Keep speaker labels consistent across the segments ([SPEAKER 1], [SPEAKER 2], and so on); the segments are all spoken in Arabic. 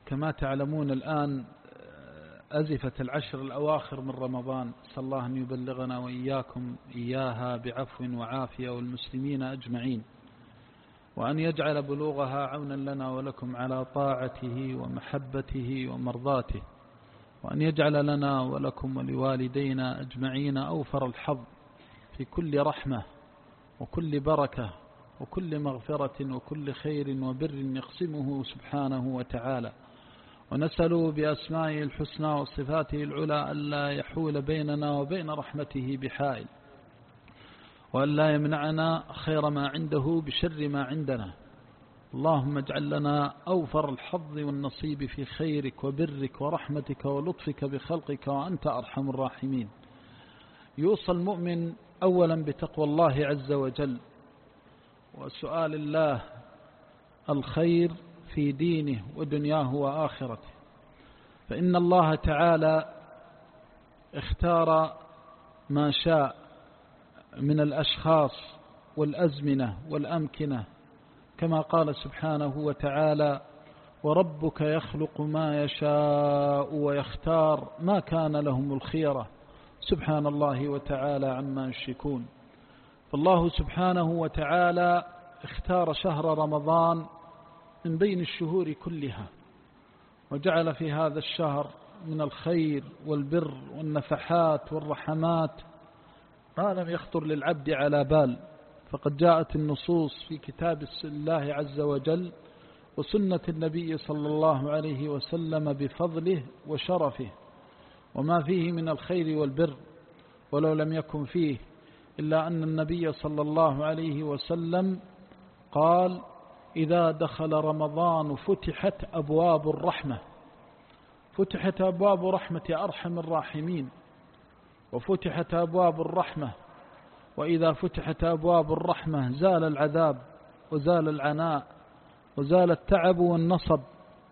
[SPEAKER 1] كما تعلمون الآن أزفت العشر الأواخر من رمضان، أسأل الله أن يبلغنا وإياكم إياها بعفو وعافية والمسلمين أجمعين، وأن يجعل بلوغها عونا لنا ولكم على طاعته ومحبته ومرضاته، وأن يجعل لنا ولكم ولوالدينا أجمعين أوفر الحظ في كل رحمة وكل بركة وكل مغفرة وكل خير وبر يقسمه سبحانه وتعالى. ونسأل بأسمائه الحسنى وصفاته العلى ألا يحول بيننا وبين رحمته بحائل، وألا يمنعنا خير ما عنده بشر ما عندنا. اللهم اجعل لنا أوفر الحظ والنصيب في خيرك وبرك ورحمتك ولطفك بخلقك، وأنت أرحم الراحمين. يوصى المؤمن أولا بتقوى الله عز وجل وسؤال الله الخير في دينه ودنياه وآخرته، فإن الله تعالى اختار ما شاء من الأشخاص والأزمنة والأمكنة، كما قال سبحانه وتعالى: وربك يخلق ما يشاء ويختار ما كان لهم الخيرة، سبحان الله وتعالى عما يشركون. فالله سبحانه وتعالى اختار شهر رمضان من بين الشهور كلها، وجعل في هذا الشهر من الخير والبر والنفحات والرحمات ما لم يخطر للعبد على بال. فقد جاءت النصوص في كتاب الله عز وجل وسنة النبي صلى الله عليه وسلم بفضله وشرفه وما فيه من الخير والبر، ولو لم يكن فيه إلا أن النبي صلى الله عليه وسلم قال: إذا دخل رمضان فتحت أبواب الرحمة، فتحت أبواب رحمة أرحم الراحمين، وفتحت أبواب الرحمة، وإذا فتحت أبواب الرحمة زال العذاب وزال العناء وزال التعب والنصب،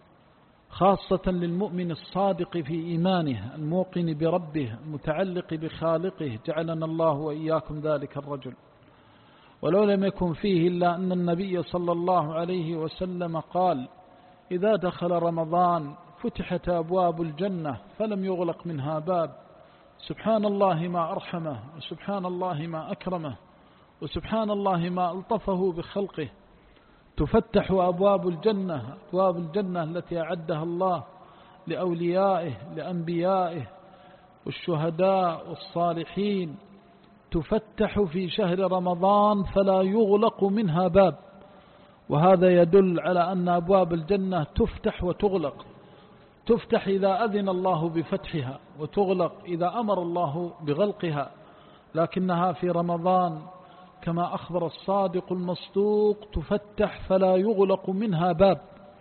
[SPEAKER 1] خاصة للمؤمن الصادق في إيمانه الموقن بربه المتعلق بخالقه، جعلنا الله وإياكم ذلك الرجل. ولو لم يكن فيه إلا أن النبي صلى الله عليه وسلم قال: إذا دخل رمضان فتحت أبواب الجنة فلم يغلق منها باب. سبحان الله ما أرحمه، وسبحان الله ما أكرمه، وسبحان الله ما ألطفه بخلقه. تفتح أبواب الجنة، أبواب الجنة التي أعدها الله لأوليائه لأنبيائه والشهداء والصالحين، تفتح في شهر رمضان فلا يغلق منها باب. وهذا يدل على أن أبواب الجنة تفتح وتغلق، تفتح إذا أذن الله بفتحها، وتغلق إذا أمر الله بغلقها، لكنها في رمضان كما أخبر الصادق المصدوق تفتح فلا يغلق منها باب.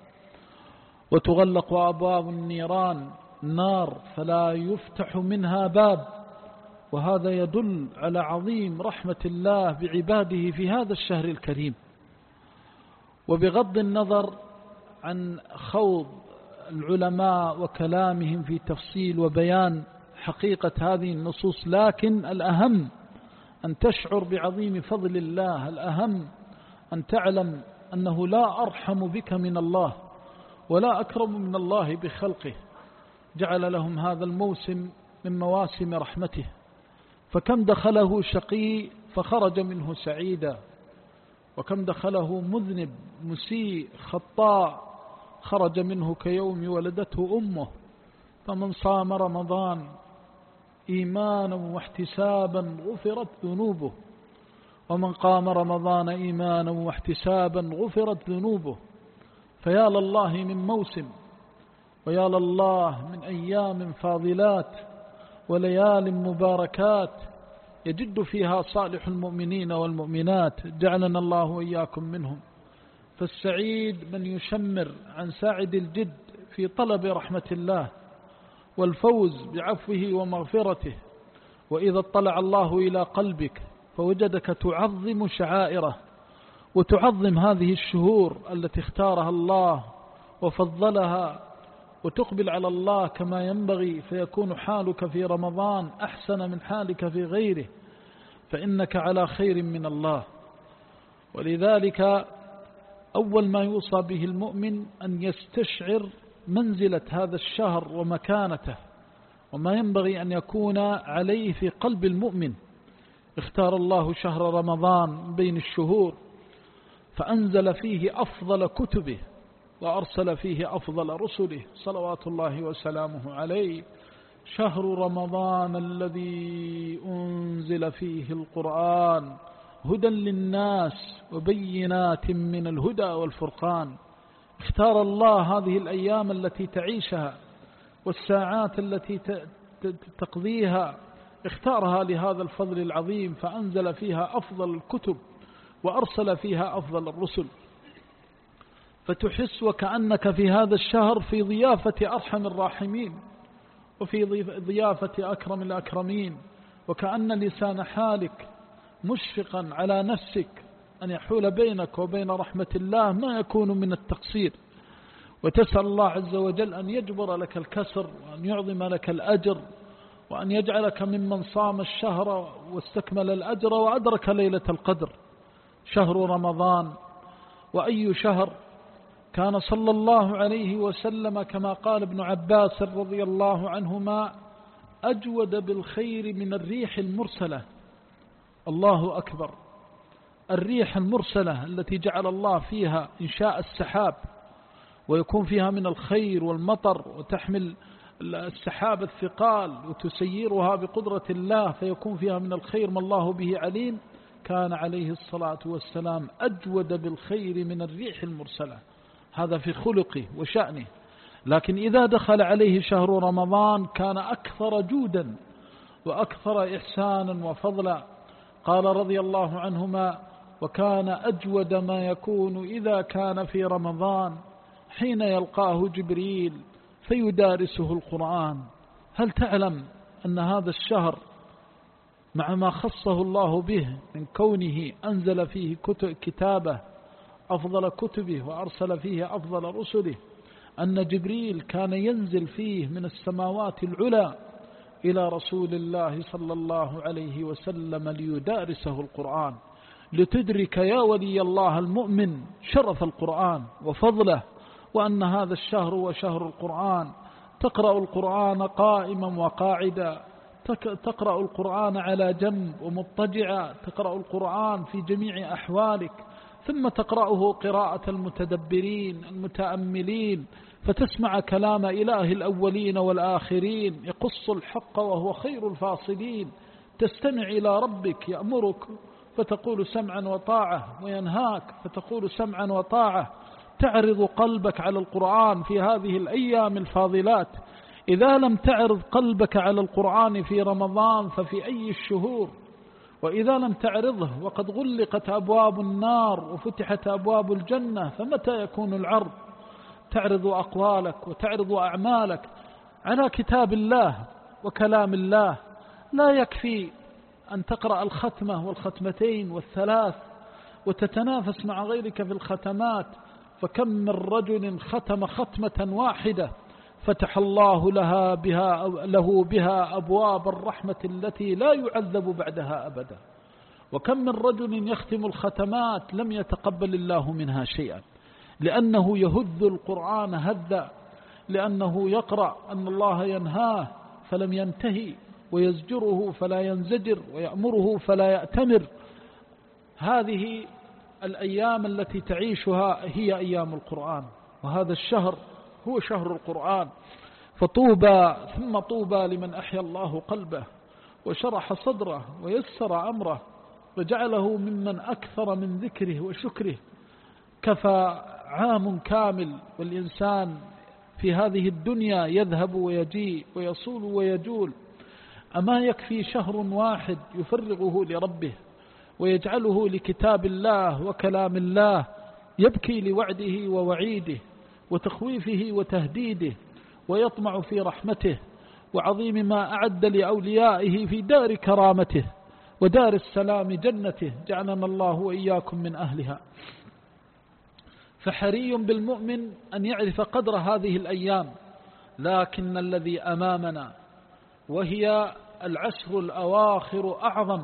[SPEAKER 1] وتغلق أبواب النيران النار فلا يفتح منها باب. وهذا يدل على عظيم رحمة الله بعباده في هذا الشهر الكريم. وبغض النظر عن خوض العلماء وكلامهم في تفصيل وبيان حقيقة هذه النصوص، لكن الأهم أن تشعر بعظيم فضل الله، الأهم أن تعلم أنه لا أرحم بك من الله ولا أكرم من الله بخلقه، جعل لهم هذا الموسم من مواسم رحمته. فكم دخله شقي فخرج منه سعيدا، وكم دخله مذنب مسيء خطاء خرج منه كيوم ولدته أمه. فمن صام رمضان إيمانا واحتسابا غفرت ذنوبه، ومن قام رمضان إيمانا واحتسابا غفرت ذنوبه. فيا لله من موسم، ويا لله من أيام فاضلات وليال مباركات يجد فيها صالح المؤمنين والمؤمنات، جعلنا الله وإياكم منهم. فالسعيد من يشمر عن ساعد الجد في طلب رحمة الله والفوز بعفوه ومغفرته. وإذا اطلع الله إلى قلبك فوجدك تعظم شعائره وتعظم هذه الشهور التي اختارها الله وفضلها، وتقبل على الله كما ينبغي، فيكون حالك في رمضان أحسن من حالك في غيره، فإنك على خير من الله. ولذلك أول ما يوصى به المؤمن أن يستشعر منزلة هذا الشهر ومكانته وما ينبغي أن يكون عليه في قلب المؤمن. اختار الله شهر رمضان بين الشهور فأنزل فيه أفضل كتبه وأرسل فيه أفضل رسله صلوات الله وسلامه عليه. شهر رمضان الذي أنزل فيه القرآن هدى للناس وبينات من الهدى والفرقان. اختار الله هذه الأيام التي تعيشها والساعات التي تقضيها، اختارها لهذا الفضل العظيم فأنزل فيها أفضل الكتب وأرسل فيها أفضل الرسل. فتحس وكأنك في هذا الشهر في ضيافة أرحم الراحمين وفي ضيافة أكرم الأكرمين، وكأن لسان حالك مشفقا على نفسك أن يحول بينك وبين رحمة الله ما يكون من التقصير، وتسأل الله عز وجل أن يجبر لك الكسر وأن يعظم لك الأجر وأن يجعلك ممن صام الشهر واستكمل الأجر وأدرك ليلة القدر. شهر رمضان، وأي شهر كان صلى الله عليه وسلم كما قال ابن عباس رضي الله عنهما أجود بالخير من الريح المرسلة. الله أكبر، الريح المرسلة التي جعل الله فيها إنشاء السحاب ويكون فيها من الخير والمطر وتحمل السحاب الثقال وتسيرها بقدرة الله فيكون فيها من الخير ما الله به عليم. كان عليه الصلاة والسلام أجود بالخير من الريح المرسلة، هذا في خلقه وشأنه. لكن إذا دخل عليه شهر رمضان كان أكثر جودا وأكثر إحسانا وفضلا. قال رضي الله عنهما وكان أجود ما يكون إذا كان في رمضان حين يلقاه جبريل فيدارسه القرآن. هل تعلم أن هذا الشهر مع ما خصه الله به من كونه أنزل فيه كتابه أفضل كتبه وأرسل فيه أفضل رسله، أن جبريل كان ينزل فيه من السماوات العلى إلى رسول الله صلى الله عليه وسلم ليدارسه القرآن، لتدرك يا ولي الله المؤمن شرف القرآن وفضله، وأن هذا الشهر هو شهر القرآن. تقرأ القرآن قائما وقاعدا، تقرأ القرآن على جنب ومضطجعا، تقرأ القرآن في جميع أحوالك، ثم تقرأه قراءة المتدبرين المتأملين فتسمع كلام إله الأولين والآخرين يقص الحق وهو خير الفاصلين. تستمع إلى ربك يأمرك فتقول سمعا وطاعة وينهاك فتقول سمعا وطاعة. تعرض قلبك على القرآن في هذه الأيام الفاضلات. إذا لم تعرض قلبك على القرآن في رمضان ففي أي الشهور؟ وإذا لم تعرضه وقد غلقت أبواب النار وفتحت أبواب الجنة فمتى يكون العرض؟ تعرض أقوالك وتعرض أعمالك على كتاب الله وكلام الله. لا يكفي أن تقرأ الختمة والختمتين والثلاث وتتنافس مع غيرك في الختمات، فكم من رجل ختم ختمة واحدة فتح الله له بها أبواب الرحمة التي لا يعذب بعدها أبدا. وكم من رجل يختم الختمات لم يتقبل الله منها شيئا، لأنه يهد القرآن هدا، لأنه يقرأ أن الله ينهاه فلم ينتهي، ويزجره فلا ينزجر، ويأمره فلا يأتمر. هذه الأيام التي تعيشها هي أيام القرآن، وهذا الشهر هو شهر القرآن. فطوبى ثم طوبى لمن أحيا الله قلبه وشرح صدره ويسر أمره وجعله ممن أكثر من ذكره وشكره. كفى عام كامل والإنسان في هذه الدنيا يذهب ويجيء ويصول ويجول، أما يكفي شهر واحد يفرغه لربه ويجعله لكتاب الله وكلام الله، يبكي لوعده ووعيده وتخويفه وتهديده، ويطمع في رحمته وعظيم ما أعد لأوليائه في دار كرامته ودار السلام جنته، جعلنا الله وإياكم من أهلها. فحري بالمؤمن أن يعرف قدر هذه الأيام، لكن الذي أمامنا وهي العشر الأواخر أعظم،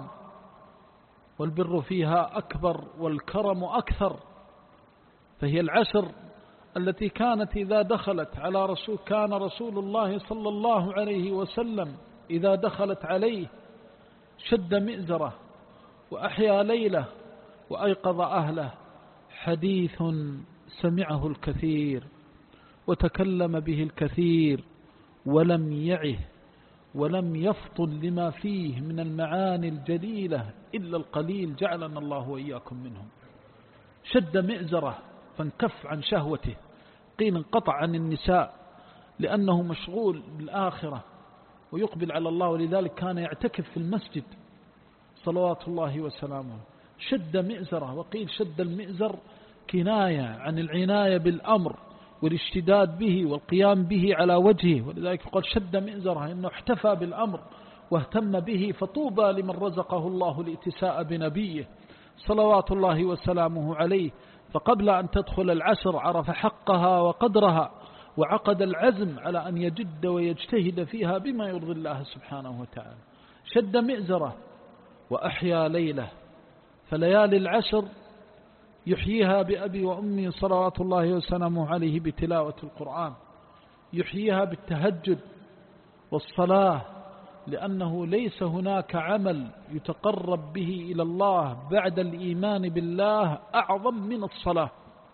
[SPEAKER 1] والبر فيها أكبر والكرم أكثر. فهي العشر التي كانت إذا دخلت على رسول كان رسول الله صلى الله عليه وسلم إذا دخلت عليه شد مئزره وأحيا ليله وأيقظ أهله. حديث سمعه الكثير وتكلم به الكثير ولم يعه ولم يفطن لما فيه من المعاني الجليلة إلا القليل، جعلنا الله وإياكم منهم. شد مئزره فانكف عن شهوته، قيل انقطع عن النساء لأنه مشغول بالآخرة ويقبل على الله، ولذلك كان يعتكف في المسجد صلوات الله وسلامه. شد مئزره، وقيل شد المئزر كناية عن العناية بالأمر والاشتداد به والقيام به على وجهه، ولذلك قال شد مئزره إنه احتفى بالأمر واهتم به. فطوبى لمن رزقه الله الاتساء بنبيه صلوات الله وسلامه عليه. فقبل أن تدخل العشر عرف حقها وقدرها، وعقد العزم على أن يجد ويجتهد فيها بما يرضي الله سبحانه وتعالى. شد مئزره وأحيا ليله، فليالي العشر يحييها بأبي وأمي صلوات الله وسلامه عليه بتلاوة القرآن، يحييها بالتهجد والصلاة، لأنه ليس هناك عمل يتقرب به إلى الله بعد الإيمان بالله أعظم من الصلاة.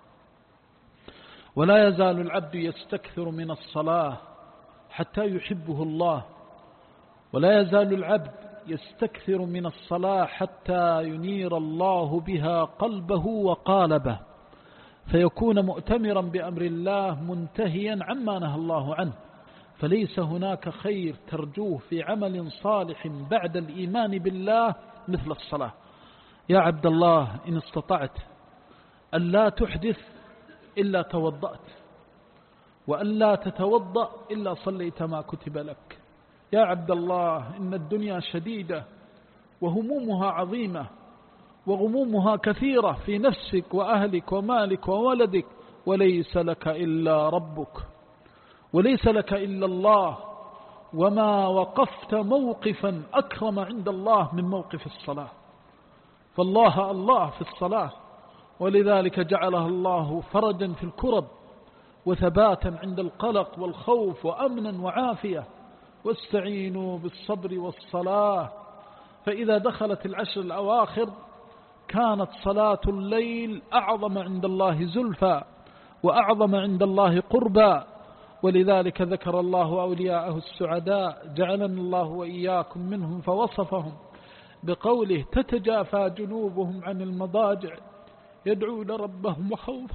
[SPEAKER 1] ولا يزال العبد يستكثر من الصلاة حتى يحبه الله، ولا يزال العبد يستكثر من الصلاة حتى ينير الله بها قلبه وقالبه، فيكون مؤتمرا بأمر الله منتهيا عما نهى الله عنه. فليس هناك خير ترجوه في عمل صالح بعد الإيمان بالله مثل الصلاة. يا عبد الله، إن استطعت أن لا تحدث إلا توضأت، وأن لا تتوضأ إلا صليت ما كتب لك. يا عبد الله، إن الدنيا شديدة وهمومها عظيمة وغمومها كثيرة في نفسك وأهلك ومالك وولدك، وليس لك إلا ربك، وليس لك إلا الله. وما وقفت موقفا أكرم عند الله من موقف الصلاة، فالله الله في الصلاة، ولذلك جعلها الله فرجا في الكرب وثباتا عند القلق والخوف وأمنا وعافية. واستعينوا بالصبر والصلاة. فإذا دخلت العشر الأواخر كانت صلاة الليل أعظم عند الله زلفى وأعظم عند الله قربا، ولذلك ذكر الله أولياءه السعداء، جعلنا الله وإياكم منهم، فوصفهم بقوله: تتجافى جنوبهم عن المضاجع يدعون ربهم وخوفا.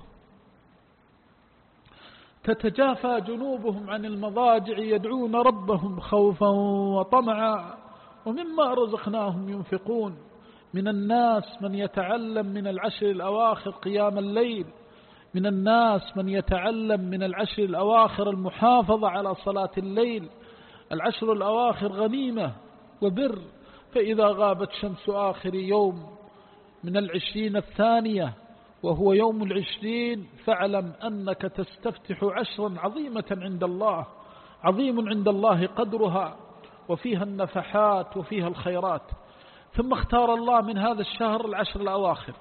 [SPEAKER 1] تتجافى جنوبهم عن المضاجع يدعون ربهم خوفا وطمعا ومما رزقناهم ينفقون. من الناس من يتعلم من العشر الأواخر قيام الليل، من الناس من يتعلم من العشر الأواخر المحافظة على صلاة الليل. العشر الأواخر غنيمة وبر، فإذا غابت شمس آخر يوم من 20 الثانية وهو يوم 20 فاعلم أنك تستفتح عشرا عظيمة عند الله، عظيم عند الله قدرها، وفيها النفحات وفيها الخيرات. ثم اختار الله من هذا الشهر العشر الأواخر،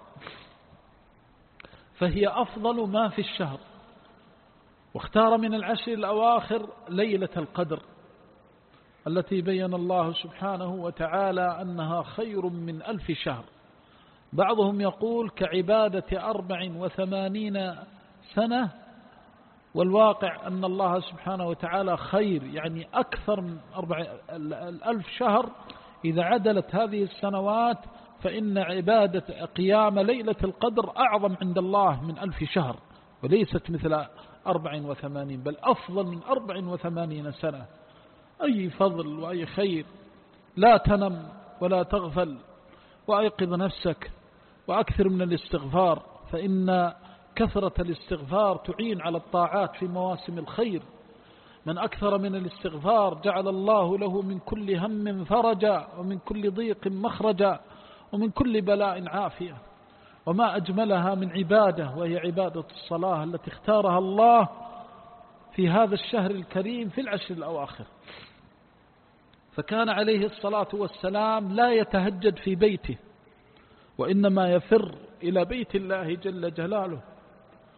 [SPEAKER 1] فهي أفضل ما في الشهر، واختار من العشر الأواخر ليلة القدر التي بين الله سبحانه وتعالى أنها خير من 1000 شهر. بعضهم يقول كعبادة 84 سنة، والواقع أن الله سبحانه وتعالى خير، يعني أكثر من 1000 شهر. إذا عدلت هذه السنوات فإن عبادة قيام ليلة القدر أعظم عند الله من 1000 شهر، وليست مثل 84 بل أفضل من 84 سنة. أي فضل وأي خير. لا تنم ولا تغفل، وأيقظ نفسك وأكثر من الاستغفار، فإن كثرة الاستغفار تعين على الطاعات في مواسم الخير. من أكثر من الاستغفار جعل الله له من كل هم فرجا، ومن كل ضيق مخرجا، ومن كل بلاء عافية. وما أجملها من عبادة، وهي عبادة الصلاة التي اختارها الله في هذا الشهر الكريم في العشر الأواخر. فكان عليه الصلاة والسلام لا يتهجد في بيته، وإنما يفر إلى بيت الله جل جلاله،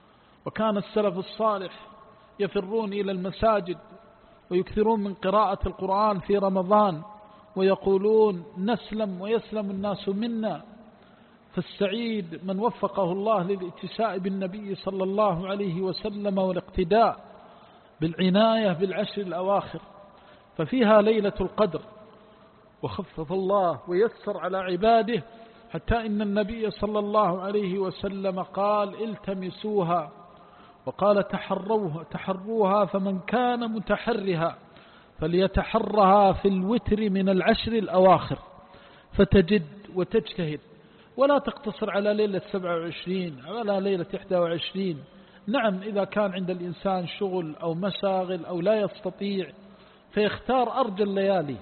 [SPEAKER 1] وكان السلف الصالح يفرون إلى المساجد ويكثرون من قراءة القرآن في رمضان ويقولون نسلم ويسلم الناس منا. فالسعيد من وفقه الله للاتساء بالنبي صلى الله عليه وسلم والاقتداء بالعناية بالعشر الأواخر، ففيها ليلة القدر، وخفف الله ويسر على عباده حتى إن النبي صلى الله عليه وسلم قال التمسوها، وقال تحروها، فمن كان متحرها فليتحرها في الوتر من العشر الأواخر، فتجد وتجتهد ولا تقتصر على ليلة 27 ولا ليلة 21. نعم إذا كان عند الإنسان شغل أو مشاغل أو لا يستطيع فيختار أرجى الليالي،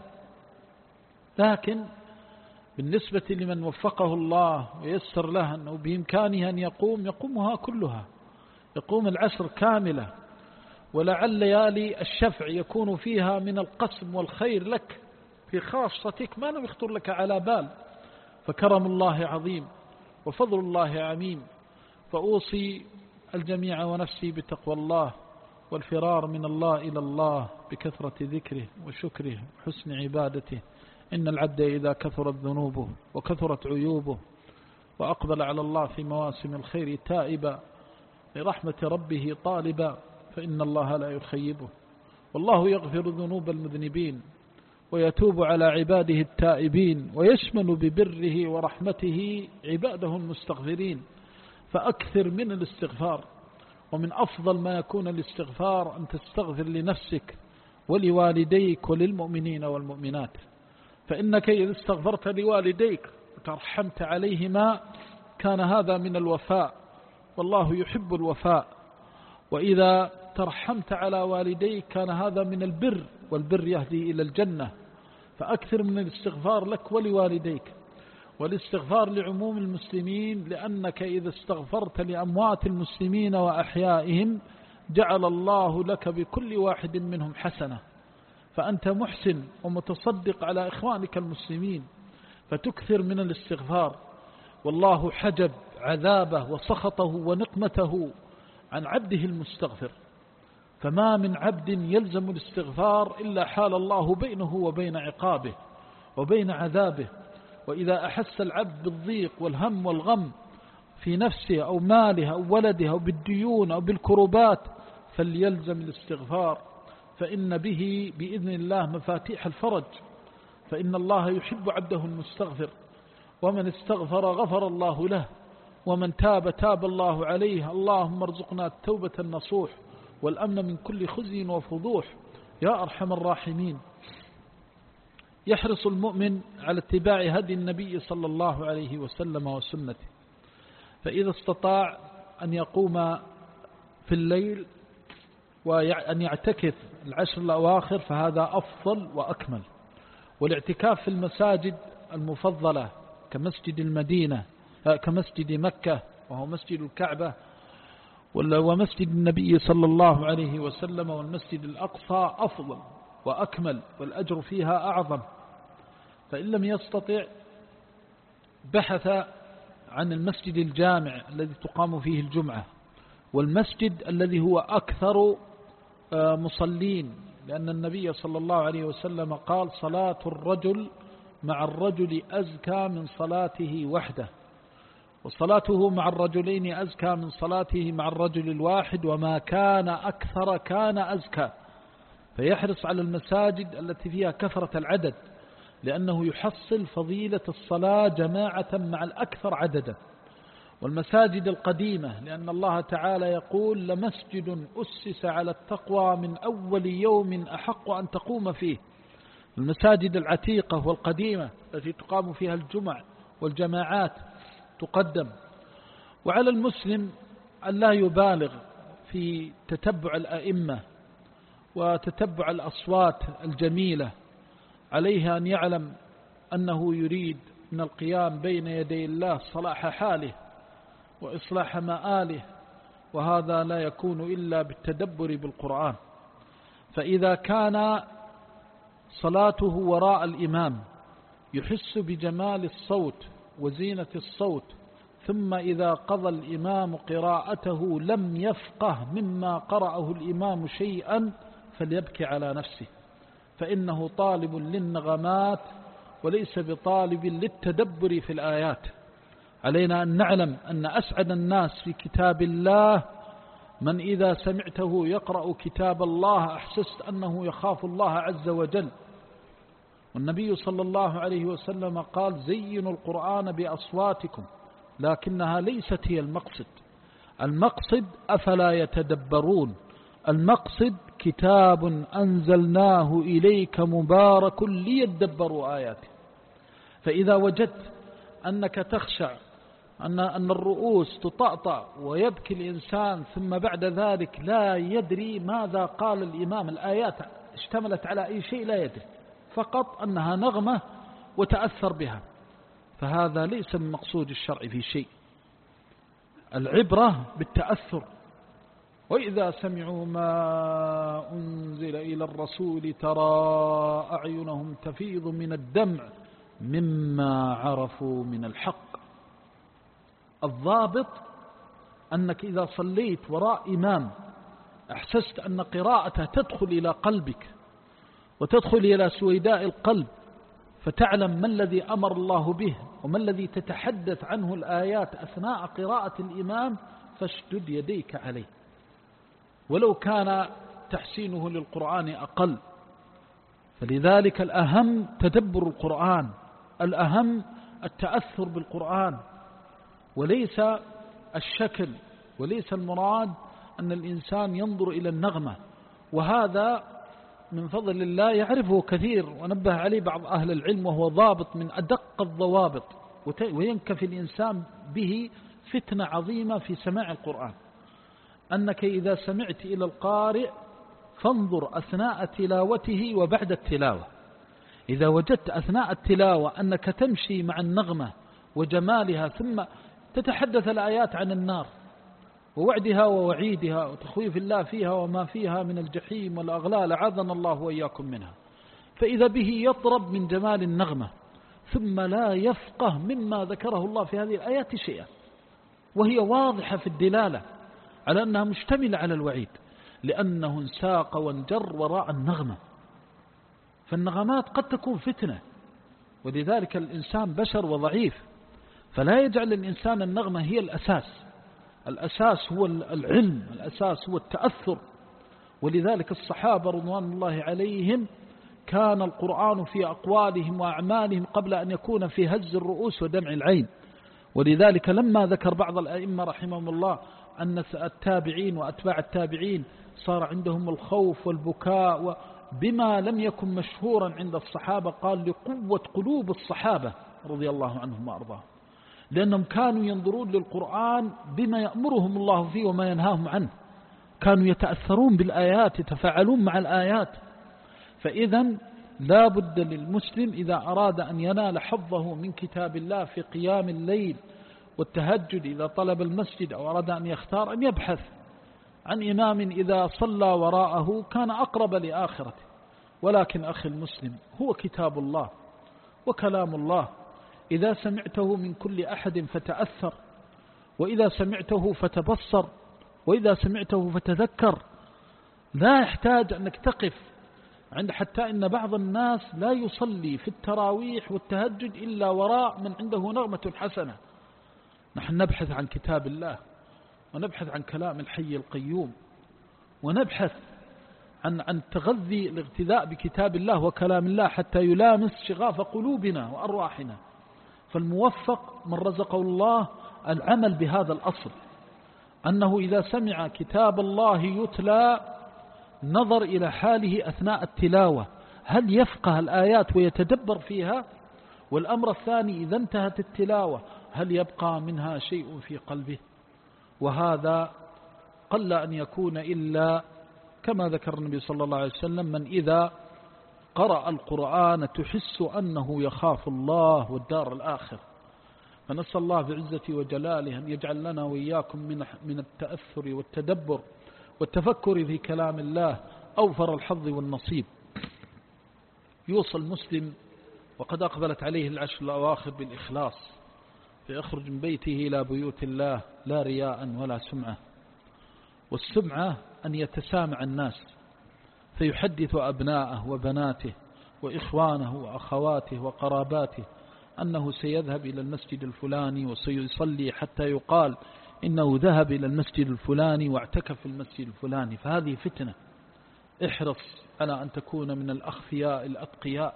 [SPEAKER 1] لكن بالنسبة لمن وفقه الله ويسر له أنه بإمكانه أن يقومها كلها، يقوم العشر كاملة، ولعل ليالي الشفع يكون فيها من القسم والخير لك في خاصتك ما لم يخطر لك على بال، فكرم الله عظيم وفضل الله عميم. فأوصي الجميع ونفسي بتقوى الله والفرار من الله إلى الله بكثرة ذكره وشكره وحسن عبادته. إن العبد إذا كثرت ذنوبه وكثرت عيوبه وأقبل على الله في مواسم الخير تائبا لرحمة ربه طالبا فإن الله لا يخيبه، والله يغفر ذنوب المذنبين ويتوب على عباده التائبين، ويشمل ببره ورحمته عباده المستغفرين. فأكثر من الاستغفار، ومن أفضل ما يكون الاستغفار أن تستغفر لنفسك ولوالديك وللمؤمنين والمؤمنات، فإنك إذا استغفرت لوالديك وترحمت عليهما كان هذا من الوفاء، والله يحب الوفاء، وإذا ترحمت على والديك كان هذا من البر، والبر يهدي إلى الجنة. فأكثر من الاستغفار لك ولوالديك، والاستغفار لعموم المسلمين، لأنك إذا استغفرت لأموات المسلمين وأحيائهم جعل الله لك بكل واحد منهم حسنة، فأنت محسن ومتصدق على إخوانك المسلمين، فتكثر من الاستغفار. والله حجب عذابه وسخطه ونقمته عن عبده المستغفر، فما من عبد يلزم الاستغفار إلا حال الله بينه وبين عقابه وبين عذابه. وإذا أحس العبد بالضيق والهم والغم في نفسه أو ماله أو ولده أو بالديون أو بالكربات فليلزم الاستغفار، فإن به بإذن الله مفاتيح الفرج، فإن الله يحب عبده المستغفر، ومن استغفر غفر الله له، ومن تاب تاب الله عليه. اللهم ارزقنا التوبة النصوح والأمن من كل خزي وفضوح يا أرحم الراحمين. يحرص المؤمن على اتباع هدي النبي صلى الله عليه وسلم وسنته، فإذا استطاع أن يقوم في الليل وأن يعتكف العشر الأواخر فهذا أفضل وأكمل. والاعتكاف في المساجد المفضلة كمسجد المدينة كمسجد مكة وهو مسجد الكعبة ومسجد النبي صلى الله عليه وسلم والمسجد الأقصى أفضل وأكمل والأجر فيها أعظم. فإن لم يستطع بحث عن المسجد الجامع الذي تقام فيه الجمعة، والمسجد الذي هو أكثر مصلين، لأن النبي صلى الله عليه وسلم قال صلاة الرجل مع الرجل أزكى من صلاته وحده، وصلاته مع الرجلين أزكى من صلاته مع الرجل الواحد، وما كان أكثر كان أزكى. فيحرص على المساجد التي فيها كثرة العدد، لأنه يحصل فضيلة الصلاة جماعة مع الأكثر عددا. والمساجد القديمة، لأن الله تعالى يقول لمسجد أسس على التقوى من أول يوم أحق أن تقوم فيه. المساجد العتيقة والقديمة التي تقام فيها الجمع والجماعات تقدم. وعلى المسلم أن لا يبالغ في تتبع الأئمة وتتبع الأصوات الجميلة، عليه أن يعلم أنه يريد من القيام بين يدي الله صلاح حاله وإصلاح مآله، وهذا لا يكون إلا بالتدبر بالقرآن. فإذا كان صلاته وراء الإمام يحس بجمال الصوت وزينة الصوت ثم إذا قضى الإمام قراءته لم يفقه مما قرأه الإمام شيئا فليبكي على نفسه، فإنه طالب للنغمات وليس بطالب للتدبر في الآيات. علينا أن نعلم أن أسعد الناس في كتاب الله من إذا سمعته يقرأ كتاب الله أحسست أنه يخاف الله عز وجل. والنبي صلى الله عليه وسلم قال: زينوا القرآن بأصواتكم، لكنها ليست هي المقصد. المقصد أفلا يتدبرون، المقصد كتاب أنزلناه إليك مبارك ليدبروا آياته. فإذا وجدت أنك تخشع أن الرؤوس تطأطأ ويبكي الإنسان ثم بعد ذلك لا يدري ماذا قال الإمام، الآيات اشتملت على أي شيء لا يدري، فقط أنها نغمة وتأثر بها، فهذا ليس من مقصود الشرع في شيء. العبرة بالتأثر. وإذا سمعوا ما أنزل إلى الرسول ترى أعينهم تفيض من الدمع مما عرفوا من الحق. الضابط أنك إذا صليت وراء إمام أحسست أن قراءته تدخل إلى قلبك وتدخل إلى سويداء القلب، فتعلم ما الذي أمر الله به وما الذي تتحدث عنه الآيات أثناء قراءة الإمام، فاشدد يديك عليه ولو كان تحسينه للقرآن أقل. فلذلك الأهم تدبر القرآن، الأهم التأثر بالقرآن، وليس الشكل، وليس المراد أن الإنسان ينظر إلى النغمة. وهذا من فضل الله يعرفه كثير ونبه عليه بعض أهل العلم، وهو ضابط من أدق الضوابط، وينكفي الإنسان به فتنة عظيمة في سماع القرآن، أنك إذا سمعت إلى القارئ فانظر أثناء تلاوته وبعد التلاوة. إذا وجدت أثناء التلاوة أنك تمشي مع النغمة وجمالها ثم تتحدث الآيات عن النار ووعدها ووعيدها وتخويف الله فيها وما فيها من الجحيم والأغلال، أعاذنا الله وإياكم منها، فإذا به يطرب من جمال النغمة ثم لا يفقه مما ذكره الله في هذه الآيات شيئا، وهي واضحة في الدلالة على أنها مشتملة على الوعيد، لأنه انساق وانجر وراء النغمة. فالنغمات قد تكون فتنة، ولذلك الإنسان بشر وضعيف، فلا يجعل الإنسان النغمة هي الأساس. الأساس هو العلم، الأساس هو التأثر. ولذلك الصحابة رضوان الله عليهم كان القرآن في أقوالهم وأعمالهم قبل أن يكون في هز الرؤوس ودمع العين. ولذلك لما ذكر بعض الأئمة رحمهم الله أن التابعين وأتباع التابعين صار عندهم الخوف والبكاء بما لم يكن مشهورا عند الصحابة، قال لقوة قلوب الصحابة رضي الله عنهم وأرضاهم، لأنهم كانوا ينظرون للقرآن بما يأمرهم الله فيه وما ينهاهم عنه، كانوا يتأثرون بالآيات، يتفاعلون مع الآيات. فإذا لا بد للمسلم إذا أراد أن ينال حظه من كتاب الله في قيام الليل والتهجد، إذا طلب المسجد أو أراد أن يختار، أن يبحث عن إمام إذا صلى وراءه كان أقرب لآخرته. ولكن أخي المسلم، هو كتاب الله وكلام الله، إذا سمعته من كل أحد فتأثر، وإذا سمعته فتبصر، وإذا سمعته فتذكر. لا يحتاج أنك تقف عند، حتى إن بعض الناس لا يصلي في التراويح والتهجد إلا وراء من عنده نغمة حسنة. نحن نبحث عن كتاب الله، ونبحث عن كلام الحي القيوم، ونبحث عن تغذي الاغتذاء بكتاب الله وكلام الله حتى يلامس شغاف قلوبنا وأرواحنا. فالموفق من رزقه الله العمل بهذا الأصل، أنه إذا سمع كتاب الله يتلى نظر إلى حاله أثناء التلاوة، هل يفقه الآيات ويتدبر فيها؟ والأمر الثاني إذا انتهت التلاوة هل يبقى منها شيء في قلبه؟ وهذا قل أن يكون إلا كما ذكر النبي صلى الله عليه وسلم: من إذا قرأ القرآن تحس أنه يخاف الله والدار الآخر. فنسأل الله بعزته وجلاله أن يجعل لنا وإياكم من التأثر والتدبر والتفكر في كلام الله أوفر الحظ والنصيب. يوصل المسلم وقد أقبلت عليه العشر الأواخر بالإخلاص، فيخرج من بيته إلى بيوت الله لا رياء ولا سمعة. والسمعة أن يتسامع الناس فيحدث أبناءه وبناته وإخوانه وأخواته وقراباته أنه سيذهب إلى المسجد الفلاني وسيصلي حتى يقال إنه ذهب إلى المسجد الفلاني واعتكف في المسجد الفلاني. فهذه فتنة. احرص على أن تكون من الأخفياء الأتقياء.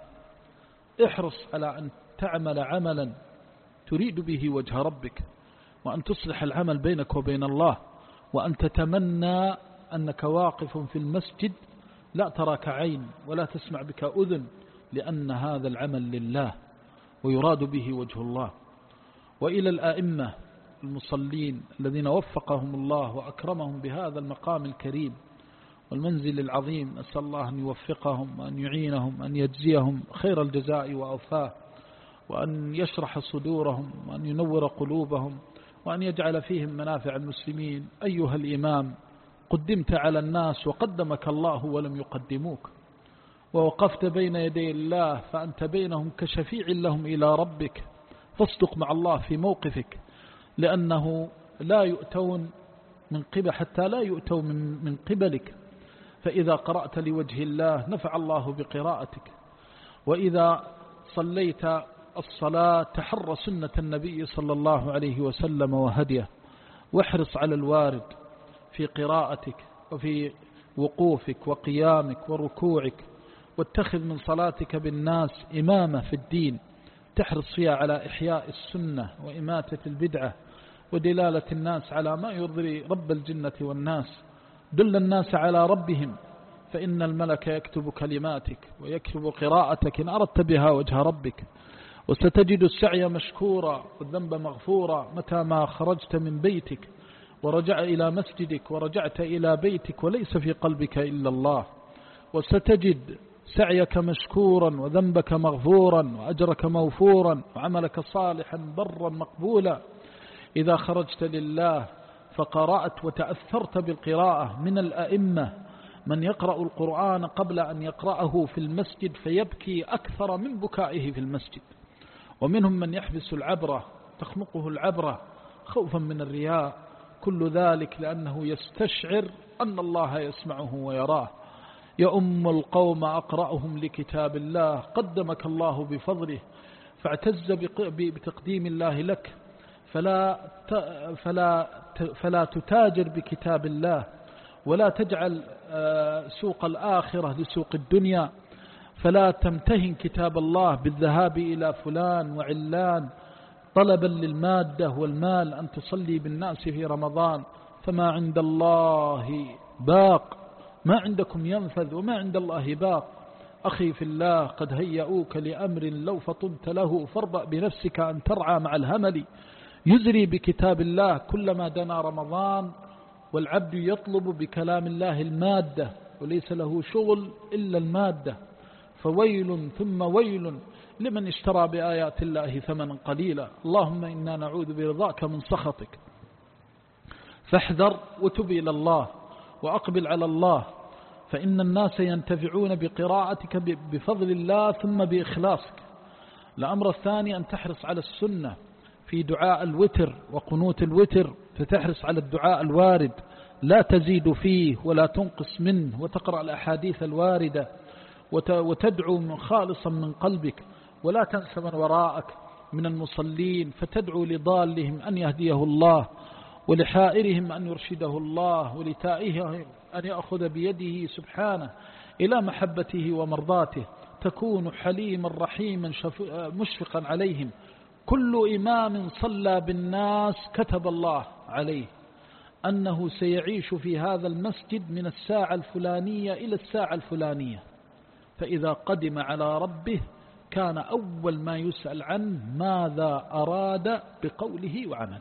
[SPEAKER 1] احرص على أن تعمل عملا تريد به وجه ربك، وأن تصلح العمل بينك وبين الله، وأن تتمنى أنك واقف في المسجد لا تراك عين ولا تسمع بك أذن، لأن هذا العمل لله ويراد به وجه الله. وإلى الآئمة المصلين الذين وفقهم الله وأكرمهم بهذا المقام الكريم والمنزل العظيم، أسأل الله أن يوفقهم وأن يعينهم، أن يجزيهم خير الجزاء وأوفاه، وأن يشرح صدورهم، وأن ينور قلوبهم، وأن يجعل فيهم منافع المسلمين. أيها الإمام، قدمت على الناس وقدمك الله ولم يقدموك، ووقفت بين يدي الله فأنت بينهم كشفيع لهم إلى ربك، فاصدق مع الله في موقفك، لأنه لا يؤتون من قبل حتى لا يؤتوا من قبلك. فإذا قرأت لوجه الله نفع الله بقراءتك، وإذا صليت الصلاة تحرى سنة النبي صلى الله عليه وسلم وهديه، واحرص على الوارد في قراءتك وفي وقوفك وقيامك وركوعك، واتخذ من صلاتك بالناس إمامة في الدين تحرص فيها على إحياء السنة وإماتة البدعة ودلالة الناس على ما يرضي رب الجنة والناس. دل الناس على ربهم، فإن الملك يكتب كلماتك ويكتب قراءتك إن أردت بها وجه ربك. وستجد السعي مشكورا والذنب مغفورا متى ما خرجت من بيتك ورجع إلى مسجدك ورجعت إلى بيتك وليس في قلبك إلا الله. وستجد سعيك مشكورا وذنبك مغفورا وأجرك موفورا وعملك صالحا برا مقبولا إذا خرجت لله فقرأت وتأثرت بالقراءة. من الأئمة من يقرأ القرآن قبل أن يقرأه في المسجد فيبكي أكثر من بكائه في المسجد، ومنهم من يحبس العبرة تخنقه العبرة خوفا من الرياء. كل ذلك لأنه يستشعر أن الله يسمعه ويراه. يؤم القوم أقرأهم لكتاب الله، قدمك الله بفضله فاعتز بتقديم الله لك، فلا تتاجر بكتاب الله، ولا تجعل سوق الآخرة لسوق الدنيا، فلا تمتهن كتاب الله بالذهاب إلى فلان وعلان طلبا للمادة والمال أن تصلي بالناس في رمضان. فما عند الله باق، ما عندكم ينفذ وما عند الله باق. أخي في الله، قد هيئوك لأمر لو فطنت له، فاربأ بنفسك أن ترعى مع الهمل. يزري بكتاب الله كلما دنا رمضان، والعبد يطلب بكلام الله المادة وليس له شغل إلا المادة. فويل ثم ويل لمن اشترى بآيات الله ثمنا قليلا. اللهم إنا نعوذ برضاك من سخطك. فاحذر وتب إلى الله وأقبل على الله، فإن الناس ينتفعون بقراءتك بفضل الله ثم بإخلاصك. الأمر الثاني أن تحرص على السنة في دعاء الوتر وقنوت الوتر، فتحرص على الدعاء الوارد لا تزيد فيه ولا تنقص منه، وتقرأ الأحاديث الواردة وتدعو خالصا من قلبك، ولا تنسى من وراءك من المصلين فتدعو لضالهم أن يهديه الله، ولحائرهم أن يرشده الله، ولتائهم أن يأخذ بيده سبحانه إلى محبته ومرضاته. تكون حليما رحيما مشفقا عليهم. كل إمام صلى بالناس كتب الله عليه أنه سيعيش في هذا المسجد من الساعة الفلانية إلى الساعة الفلانية، فإذا قدم على ربه كان أول ما يسأل عنه ماذا أراد بقوله وعمله.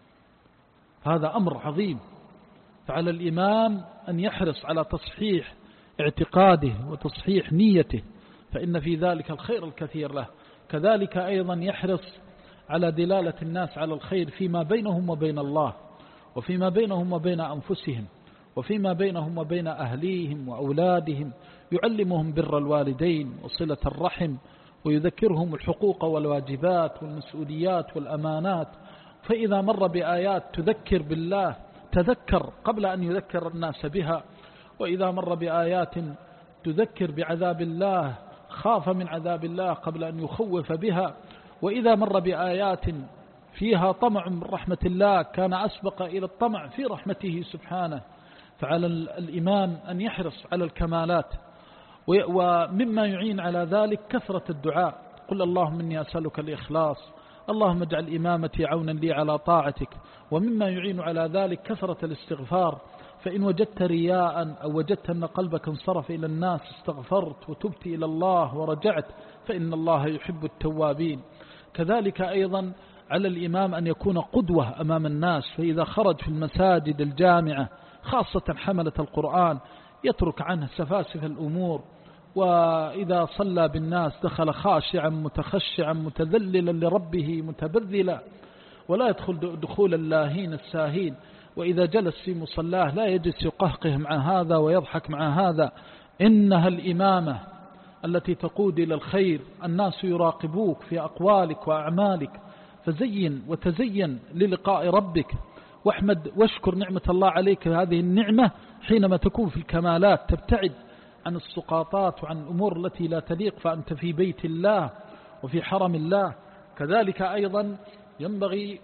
[SPEAKER 1] هذا أمر عظيم، فعلى الإمام أن يحرص على تصحيح اعتقاده وتصحيح نيته، فإن في ذلك الخير الكثير له. كذلك أيضا يحرص على دلالة الناس على الخير فيما بينهم وبين الله، وفيما بينهم وبين أنفسهم، وفيما بينهم وبين أهليهم وأولادهم. يعلمهم بر الوالدين وصلة الرحم ويذكرهم الحقوق والواجبات والمسؤوليات والأمانات. فإذا مر بآيات تذكر بالله تذكر قبل أن يذكر الناس بها، وإذا مر بآيات تذكر بعذاب الله خاف من عذاب الله قبل أن يخوف بها، وإذا مر بآيات فيها طمع من رحمة الله كان أسبق إلى الطمع في رحمته سبحانه. فعلى الإمام أن يحرص على الكمالات، ومما يعين على ذلك كثرة الدعاء. قل اللهم إني أسألك الإخلاص، اللهم اجعل إمامتي عونا لي على طاعتك. ومما يعين على ذلك كثرة الاستغفار، فإن وجدت رياء أو وجدت أن قلبك انصرف إلى الناس استغفرت وتبت إلى الله ورجعت، فإن الله يحب التوابين. كذلك أيضا على الإمام أن يكون قدوة أمام الناس، فإذا خرج في المساجد الجامعة خاصة حملة القرآن يترك عنه سفاسف الأمور، وإذا صلى بالناس دخل خاشعا متخشعا متذللا لربه متبذلا، ولا يدخل دخول اللاهين الساهين. وإذا جلس في مصلاه لا يجلس يقهقه مع هذا ويضحك مع هذا. إنها الإمامة التي تقود إلى الخير، الناس يراقبوك في أقوالك وأعمالك، فزين وتزين للقاء ربك، واحمد واشكر نعمة الله عليك هذه النعمة حينما تكون في الكمالات، تبتعد عن السقاطات وعن الأمور التي لا تليق، فأنت في بيت الله وفي حرم الله. كذلك أيضا ينبغي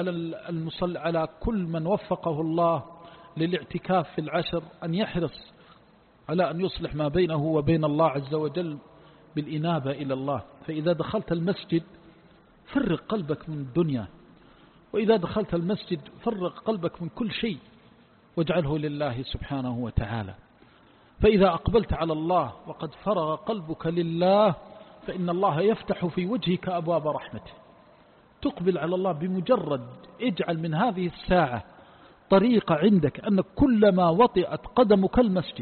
[SPEAKER 1] على كل من وفقه الله للاعتكاف في العشر أن يحرص على أن يصلح ما بينه وبين الله عز وجل بالإنابة إلى الله. فإذا دخلت المسجد فرق قلبك من الدنيا، وإذا دخلت المسجد فرق قلبك من كل شيء واجعله لله سبحانه وتعالى. فإذا أقبلت على الله وقد فرغ قلبك لله فإن الله يفتح في وجهك أبواب رحمته. تقبل على الله بمجرد اجعل من هذه الساعة طريقة عندك أنك كلما وطئت قدمك المسجد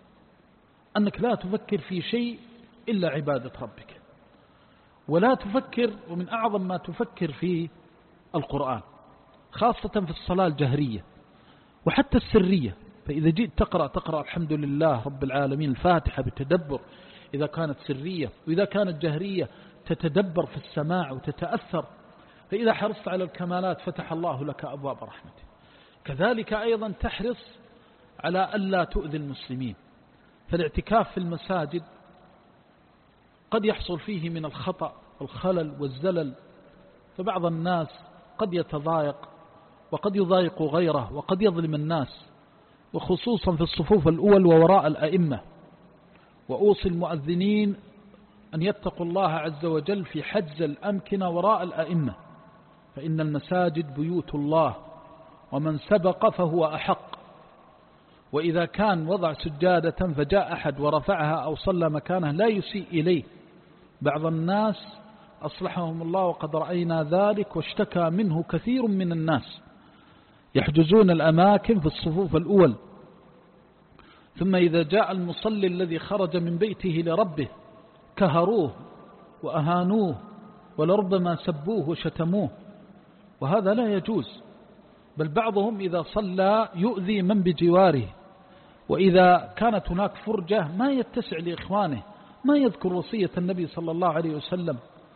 [SPEAKER 1] أنك لا تفكر في شيء إلا عبادة ربك، ولا تفكر، ومن أعظم ما تفكر فيه القرآن، خاصة في الصلاة الجهرية وحتى السرية. فإذا جئت تقرأ الحمد لله رب العالمين الفاتحة بالتدبر إذا كانت سرية، وإذا كانت جهرية تتدبر في السماع وتتأثر. فإذا حرصت على الكمالات فتح الله لك أبواب رحمته. كذلك أيضا تحرص على ألا تؤذي المسلمين، فالاعتكاف في المساجد قد يحصل فيه من الخطأ والخلل والزلل، فبعض الناس قد يتضايق وقد يضايق غيره وقد يظلم الناس، وخصوصا في الصفوف الأول ووراء الأئمة. وأوصي المؤذنين أن يتقوا الله عز وجل في حجز الأمكنة وراء الأئمة، فإن المساجد بيوت الله، ومن سبق فهو أحق. وإذا كان وضع سجادة فجاء أحد ورفعها أو صلى مكانه لا يسيء إليه. بعض الناس أصلحهم الله وقد رأينا ذلك واشتكى منه كثير من الناس، يحجزون الأماكن في الصفوف الأول، ثم إذا جاء المصلي الذي خرج من بيته لربه كهروه وأهانوه ولربما سبوه وشتموه، وهذا لا يجوز. بل بعضهم إذا صلى يؤذي من بجواره، وإذا كانت هناك فرجة ما يتسع لإخوانه، ما يذكر وصية النبي صلى الله عليه وسلم،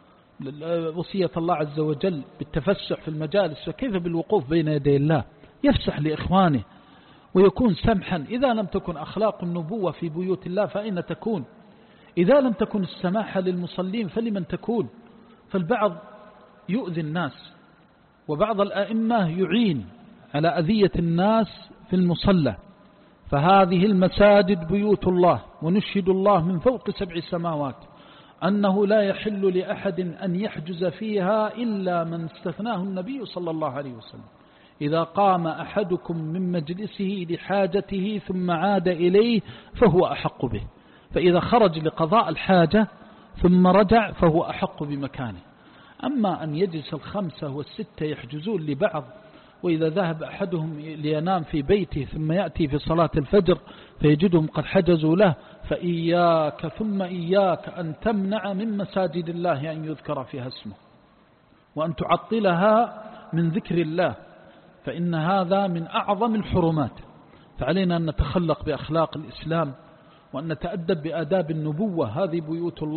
[SPEAKER 1] وصية الله عز وجل بالتفسح في المجالس، فكيف بالوقوف بين يدي الله؟ يفسح لإخوانه ويكون سمحا. إذا لم تكن أخلاق النبوة في بيوت الله فأين تكون؟ إذا لم تكن السماحة للمصلين فلمن تكون؟ فالبعض يؤذي الناس، وبعض الأئمة يعين على أذية الناس في المصلى. فهذه المساجد بيوت الله، ونشهد الله من فوق 7 سماوات أنه لا يحل لأحد أن يحجز فيها إلا من استثناه النبي صلى الله عليه وسلم. إذا قام أحدكم من مجلسه لحاجته ثم عاد إليه فهو أحق به، فإذا خرج لقضاء الحاجة ثم رجع فهو أحق بمكانه. أما أن يجلس 5 و6 يحجزون لبعض، وإذا ذهب أحدهم لينام في بيته ثم يأتي في صلاة الفجر فيجدهم قد حجزوا له، فإياك ثم إياك أن تمنع من مساجد الله أن يذكر فيها اسمه، وأن تعطلها من ذكر الله، فإن هذا من أعظم الحرمات. فعلينا أن نتخلق بأخلاق الإسلام، وأن نتأدب بآداب النبوة. هذه بيوت الله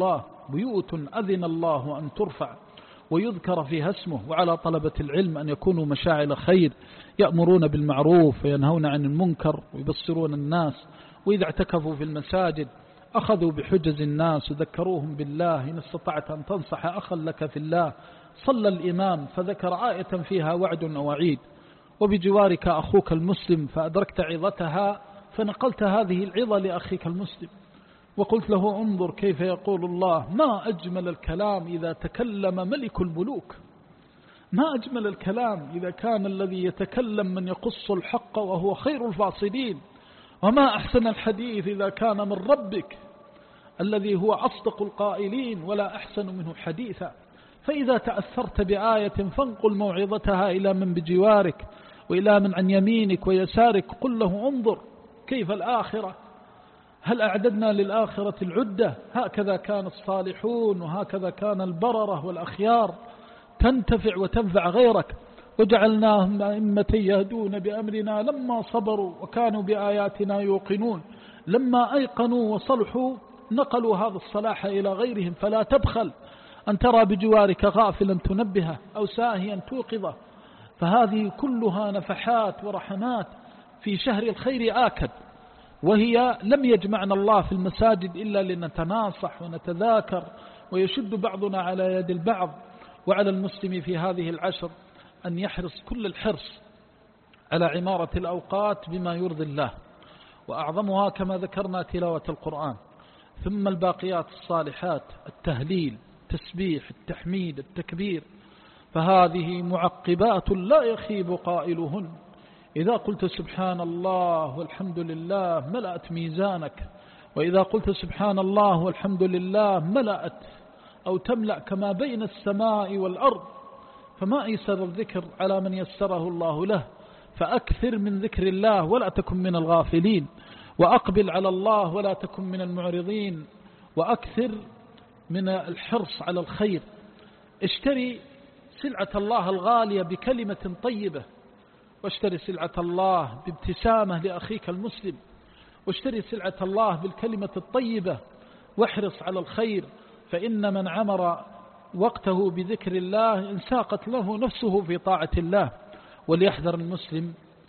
[SPEAKER 1] بيوت أذن الله أن ترفع ويذكر فيها اسمه، وعلى طلبة العلم أن يكونوا مشاعل خير يأمرون بالمعروف وينهون عن المنكر ويبصرون الناس. وإذا اعتكفوا في المساجد أخذوا بحجز الناس وذكروهم بالله. إن استطعت أن تنصح أخا لك في الله، صلى الإمام فذكر آية فيها وعد أو وعيد، وبجوارك أخوك المسلم فأدركت عظتها فنقلت هذه العظة لأخيك المسلم وقلت له انظر كيف يقول الله. ما أجمل الكلام إذا تكلم ملك الملوك، ما أجمل الكلام إذا كان الذي يتكلم من يقص الحق وهو خير الفاصلين، وما أحسن الحديث إذا كان من ربك الذي هو أصدق القائلين ولا أحسن منه حديثا. فإذا تأثرت بآية فانقل موعظتها إلى من بجوارك وإلى من عن يمينك ويسارك، قل له انظر كيف الآخرة، هل أعددنا للآخرة العدة؟ هكذا كان الصالحون وهكذا كان البررة والأخيار، تنتفع وتنفع غيرك. وجعلناهم أئمة يهدون بأمرنا لما صبروا وكانوا بآياتنا يوقنون. لما أيقنوا وصلحوا نقلوا هذا الصلاح إلى غيرهم. فلا تبخل أن ترى بجوارك غافلا تنبهه أو ساهيا توقظه، فهذه كلها نفحات ورحمات في شهر الخير آكد. وهي لم يجمعنا الله في المساجد إلا لنتناصح ونتذاكر ويشد بعضنا على يد البعض. وعلى المسلم في هذه العشر أن يحرص كل الحرص على عمارة الأوقات بما يرضي الله، وأعظمها كما ذكرنا تلاوة القرآن، ثم الباقيات الصالحات التهليل، التسبيح، التحميد، التكبير، فهذه معقبات لا يخيب قائلهن. إذا قلت سبحان الله والحمد لله ملأت ميزانك، وإذا قلت سبحان الله والحمد لله ملأت أو تملأ كما بين السماء والأرض. فما أيسر الذكر على من يسره الله له، فأكثر من ذكر الله ولا تكن من الغافلين، وأقبل على الله ولا تكن من المعرضين، وأكثر من الحرص على الخير. اشتري سلعة الله الغالية بكلمة طيبة، واشتري سلعة الله بابتسامة لأخيك المسلم، واشتري سلعة الله بالكلمة الطيبة، واحرص على الخير. فإن من عمر وقته بذكر الله انساقت له نفسه في طاعة الله. وليحذر المسلم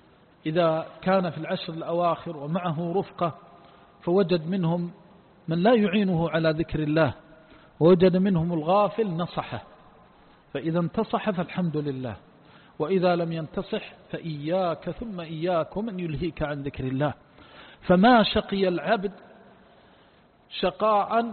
[SPEAKER 1] إذا كان في العشر الأواخر ومعه رفقة فوجد منهم من لا يعينه على ذكر الله، ووجد منهم الغافل نصحه، فإذا انتصح فالحمد لله، وإذا لم ينتصح فإياك ثم إياك ومن يلهيك عن ذكر الله. فما شقي العبد شقاء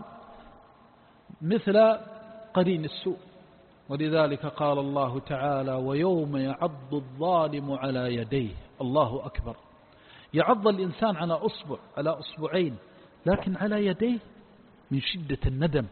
[SPEAKER 1] مثل قرين السوء. ولذلك قال الله تعالى ويوم يعض الظالم على يديه. الله أكبر، يعض الإنسان على أصبع على أصبعين، لكن على يديه من شدة الندم.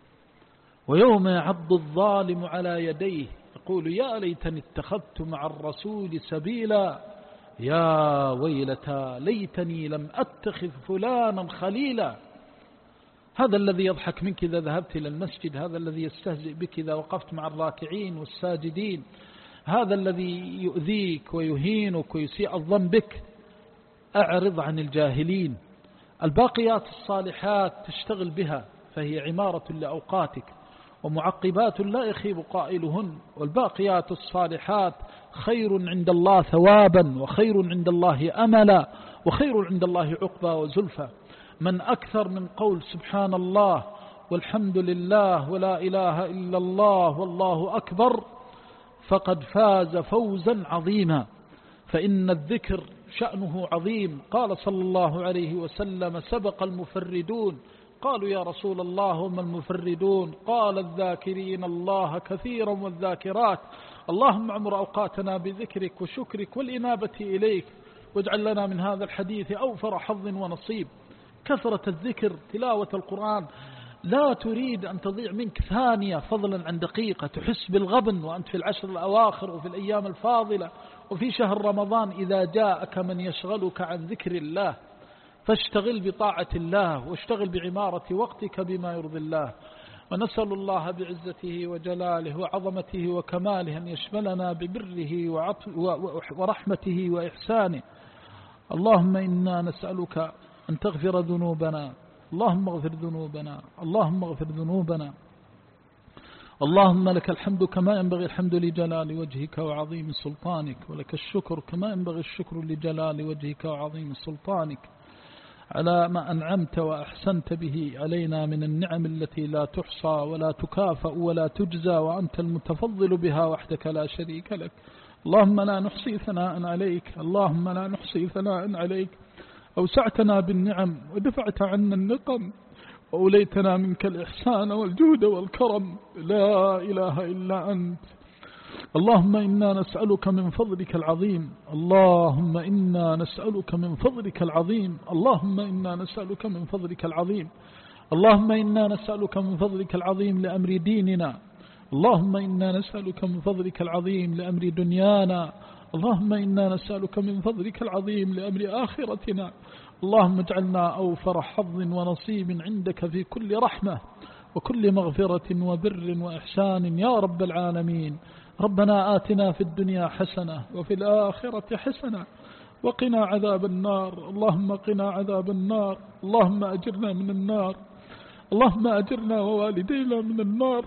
[SPEAKER 1] ويوم يعض الظالم على يديه يقول يا ليتني اتخذت مع الرسول سبيلا، يا ويلتى ليتني لم أتخذ فلانا خليلا. هذا الذي يضحك منك إذا ذهبت إلى المسجد، هذا الذي يستهزئ بك إذا وقفت مع الراكعين والساجدين، هذا الذي يؤذيك ويهينك ويسيء الظن بك. أعرض عن الجاهلين. الباقيات الصالحات تشتغل بها، فهي عمارة لأوقاتك ومعقبات لا يخيب قائلهن. والباقيات الصالحات خير عند الله ثوابا، وخير عند الله أملا، وخير عند الله عقبى وزلفى. من أكثر من قول سبحان الله والحمد لله ولا إله إلا الله والله أكبر فقد فاز فوزا عظيما. فإن الذكر شأنه عظيم. قال صلى الله عليه وسلم سبق المفردون. قالوا يا رسول الله هم المفردون؟ قال الذاكرين الله كثيرا والذاكرات. اللهم عمر أوقاتنا بذكرك وشكرك والإنابة إليك، واجعل لنا من هذا الحديث أوفر حظ ونصيب. كثرة الذكر، تلاوة القرآن، لا تريد أن تضيع منك ثانية فضلا عن دقيقة. تحس بالغبن وأنت في العشر الأواخر وفي الأيام الفاضلة وفي شهر رمضان إذا جاءك من يشغلك عن ذكر الله، فاشتغل بطاعة الله واشتغل بعمارة وقتك بما يرضي الله. ونسأل الله بعزته وجلاله وعظمته وكماله أن يشملنا ببره ورحمته وإحسانه. اللهم إنا نسألك أن تغفر ذنوبنا اللهم اغفر ذنوبنا، اللهم اغفر ذنوبنا. اللهم لك الحمد كما ينبغي الحمد لجلال وجهك وعظيم سلطانك، ولك الشكر كما ينبغي الشكر لجلال وجهك وعظيم سلطانك، على ما أنعمت وأحسنت به علينا من النعم التي لا تحصى ولا تكافأ ولا تجزى، وأنت المتفضل بها وحدك لا شريك لك. اللهم لا نحصي ثناء عليك، اللهم لا نحصي ثناء عليك. أوسعتنا بالنعم ودفعت عنا النقم، وأوليتنا منك الإحسان والجود والكرم، لا إله إلا أنت. اللهم إنا نسألك من فضلك العظيم، اللهم إنا نسألك من فضلك العظيم، اللهم إنا نسألك من فضلك العظيم، اللهم إنا نسألك من فضلك العظيم لأمر ديننا، اللهم إنا نسألك من فضلك العظيم لأمر دنيانا، اللهم إنا نسألك من فضلك العظيم لأمر آخرتنا. اللهم اجعلنا أوفر حظ ونصيب عندك في كل رحمة وكل مغفرة وبر وإحسان يا رب العالمين. ربنا آتنا في الدنيا حسنة وفي الآخرة حسنة وقنا عذاب النار. اللهم قنا عذاب النار، اللهم أجرنا من النار، اللهم أجرنا ووالدينا من النار.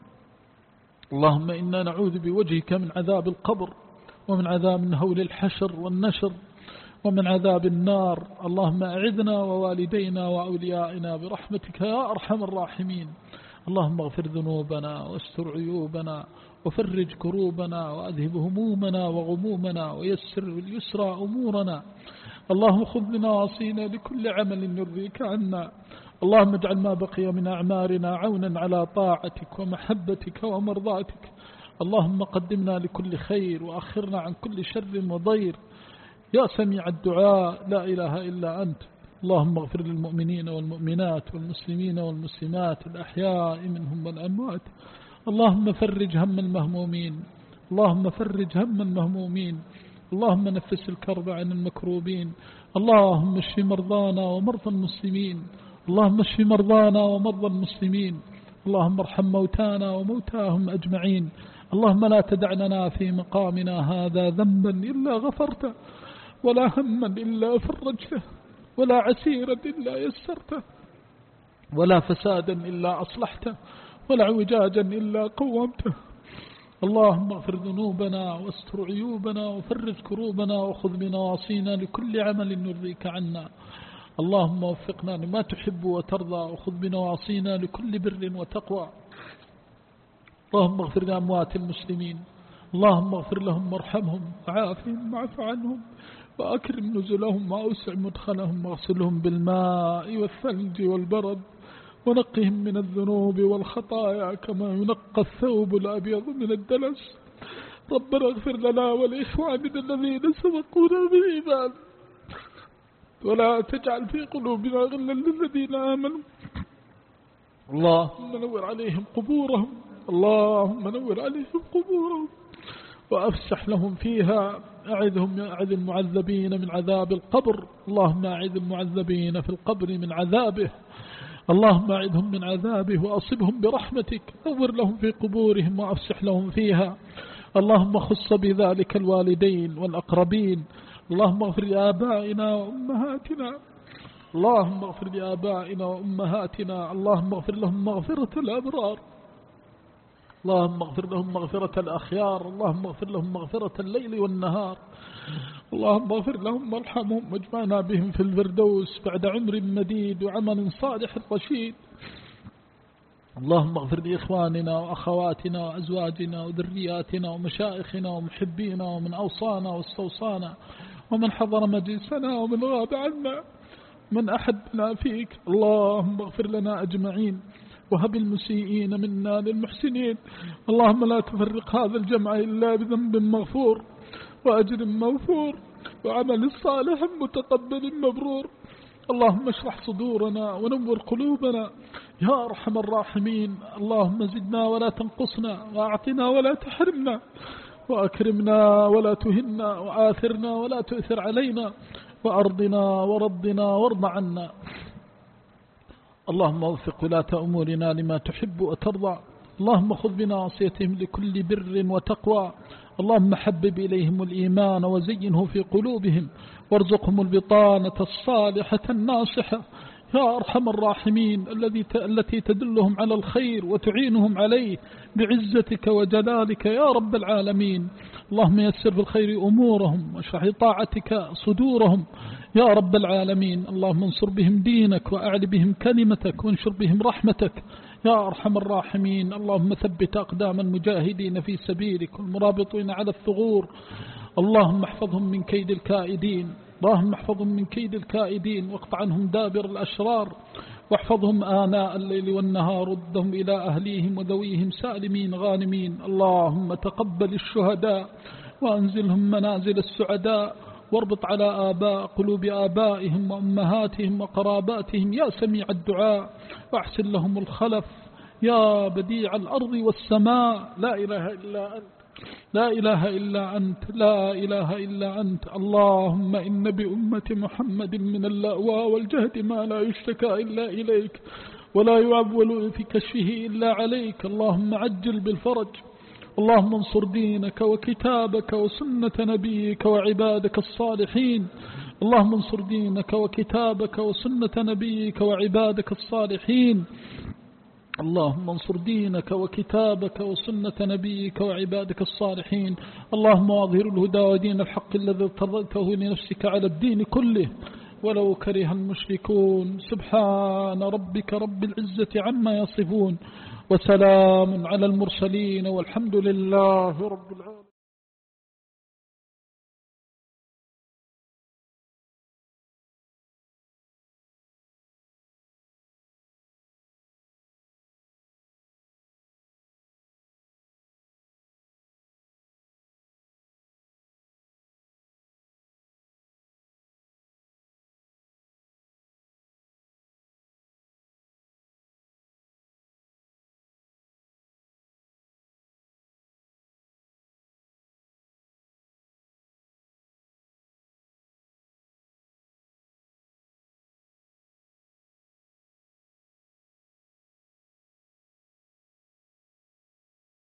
[SPEAKER 1] اللهم إنا نعوذ بوجهك من عذاب القبر، ومن عذاب هول الحشر والنشر، ومن عذاب النار. اللهم أعذنا ووالدينا وأوليائنا برحمتك يا أرحم الراحمين. اللهم اغفر ذنوبنا واستر عيوبنا وفرج كروبنا وأذهب همومنا وغمومنا ويسر اليسرى أمورنا. اللهم خذ بناصينا لكل عمل يرضيك عنا. اللهم اجعل ما بقي من أعمارنا عونا على طاعتك ومحبتك ومرضاتك. اللهم قدمنا لكل خير وأخرنا عن كل شر وضير يا سميع الدعاء، لا إله إلا أنت. اللهم اغفر للمؤمنين والمؤمنات والمسلمين والمسلمات الأحياء منهم والأموات. اللهم فرج هم المهمومين، اللهم فرج هم المهمومين، اللهم نفس الكرب عن المكروبين. اللهم اشف مرضانا ومرضى المسلمين، اللهم اشف مرضانا ومرضى المسلمين. اللهم ارحم موتانا وموتاهم أجمعين. اللهم لا تدع لنا في مقامنا هذا ذنبا إلا غفرته، ولا هما إلا فرجته، ولا عسيرا إلا يسرته، ولا فسادا إلا أصلحته، ولا عوجاجا إلا قومته. اللهم اغفر ذنوبنا واستر عيوبنا وفرج كروبنا وخذ بنواصينا لكل عمل يرضيك عنا. اللهم وفقنا لما تحب وترضى وخذ بنواصينا لكل بر وتقوى. اللهم اغفر لأموات المسلمين، اللهم اغفر لهم وارحمهم وعافهم واعف عنهم وأكرم نزلهم وأوسع مدخلهم واغسلهم بالماء والثلج والبرد ونقهم من الذنوب والخطايا كما ينقى الثوب الأبيض من الدنس. ربنا اغفر لنا ولإخواننا الذين سبقونا بالإيمان ولا تجعل في قلوبنا غلا للذين آمنوا. اللهم نور عليهم قبورهم، اللهم نور عليهم قبورهم وأفسح لهم فيها. أعذ المعذبين من عذاب القبر، اللهم أعذ المعذبين في القبر من عذابه، اللهم أعذهم من عذابه وأصبهم برحمتك. نور لهم في قبورهم وأفسح لهم فيها. اللهم خص بذلك الوالدين والأقربين. اللهم اغفر لآبائنا وأمهاتنا، اللهم اغفر لآبائنا وأمهاتنا، اللهم اغفر لهم مغفرة الأبرار، اللهم اغفر لهم مغفرة الأخيار، اللهم اغفر لهم مغفرة الليل والنهار، اللهم اغفر لهم وارحمهم واجمعنا بهم في الفردوس بعد عمر مديد وعمل صالح رشيد. اللهم اغفر لإخواننا وأخواتنا وأزواجنا وذرياتنا ومشائخنا ومحبينا ومن أوصانا واستوصانا ومن حضر مجلسنا ومن غاب عنا من أحبنا فيك. اللهم اغفر لنا أجمعين وهب المسيئين منا للمحسنين. اللهم لا تفرق هذا الجمع إلا بذنب مغفور وأجر مغفور وعمل صالح متقبل مبرور. اللهم اشرح صدورنا ونور قلوبنا يا أرحم الراحمين. اللهم زدنا ولا تنقصنا وأعطنا ولا تحرمنا وأكرمنا ولا تهنا وآثرنا ولا تؤثر علينا وأرضنا وردنا وارض عنا. اللهم وفق ولاة أمورنا لما تحب وترضى. اللهم خذ بناصيتهم لكل بر وتقوى. اللهم حبب إليهم الإيمان وزينه في قلوبهم وارزقهم البطانة الصالحة الناصحة يا أرحم الراحمين التي تدلهم على الخير وتعينهم عليه بعزتك وجلالك يا رب العالمين. اللهم يسر بالخير أمورهم واشرح طاعتك صدورهم يا رب العالمين. اللهم انصر بهم دينك وأعل بهم كلمتك وانشر بهم رحمتك يا أرحم الراحمين. اللهم ثبت أقدام المجاهدين في سبيلك والمرابطين على الثغور. اللهم احفظهم من كيد الكائدين، اللهم احفظهم من كيد الكائدين واقطع عنهم دابر الأشرار، واحفظهم آناء الليل والنهار، ردهم إلى أهليهم وذويهم سالمين غانمين. اللهم تقبل الشهداء وأنزلهم منازل السعداء، واربط على قلوب آبائهم وأمهاتهم وقراباتهم يا سميع الدعاء، واحسن لهم الخلف يا بديع الأرض والسماء. لا إله إلا أنت، لا إله إلا أنت، لا إله إلا أنت. اللهم إن بأمة محمد من اللأواء والجهد ما لا يشتكى إلا إليك، ولا يعول في كشفه إلا عليك. اللهم عجل بالفرج. اللهم انصر دينك وكتابك وسنة نبيك وعبادك الصالحين. اللهم انصر دينك وكتابك وسنة نبيك وعبادك الصالحين. اللهم انصر دينك وكتابك وسنة نبيك وعبادك الصالحين. اللهم أظهر الهدى ودين الحق الذي ارتضيته لنفسك على الدين كله ولو كره المشركون. سبحان ربك رب العزة عما يصفون، وسلام على المرسلين، والحمد لله رب العالمين.